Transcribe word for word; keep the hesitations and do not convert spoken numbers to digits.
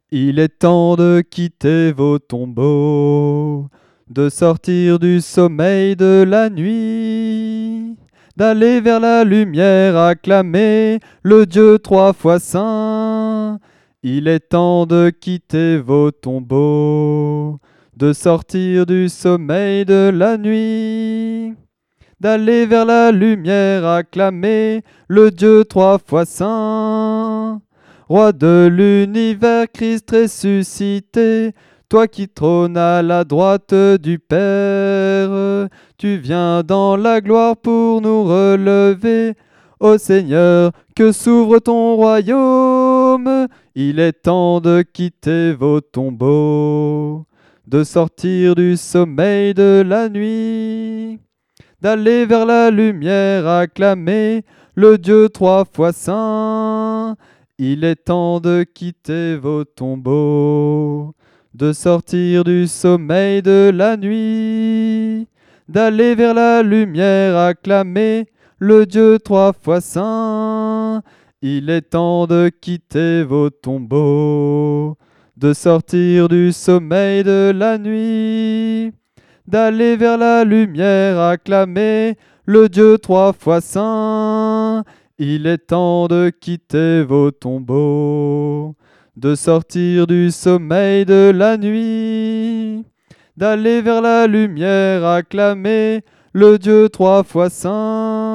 Il est temps de quitter vos tombeaux, de sortir du sommeil de la nuit, d'aller vers la lumière acclamer le Dieu trois fois saint. Il est temps de quitter vos tombeaux, de sortir du sommeil de la nuit, d'aller vers la lumière acclamer le Dieu trois fois saint. Roi de l'univers, Christ ressuscité, toi qui trônes à la droite du Père, tu viens dans la gloire pour nous relever. Ô Seigneur, que s'ouvre ton royaume, il est temps de quitter vos tombeaux, de sortir du sommeil de la nuit, d'aller vers la lumière acclamer le Dieu trois fois saint. Il est temps de quitter vos tombeaux, de sortir du sommeil de la nuit, d'aller vers la lumière acclamer le Dieu trois fois saint. Il est temps de quitter vos tombeaux, de sortir du sommeil de la nuit, d'aller vers la lumière acclamer le Dieu trois fois saint. Il est temps de quitter vos tombeaux, de sortir du sommeil de la nuit, d'aller vers la lumière acclamer le Dieu trois fois saint.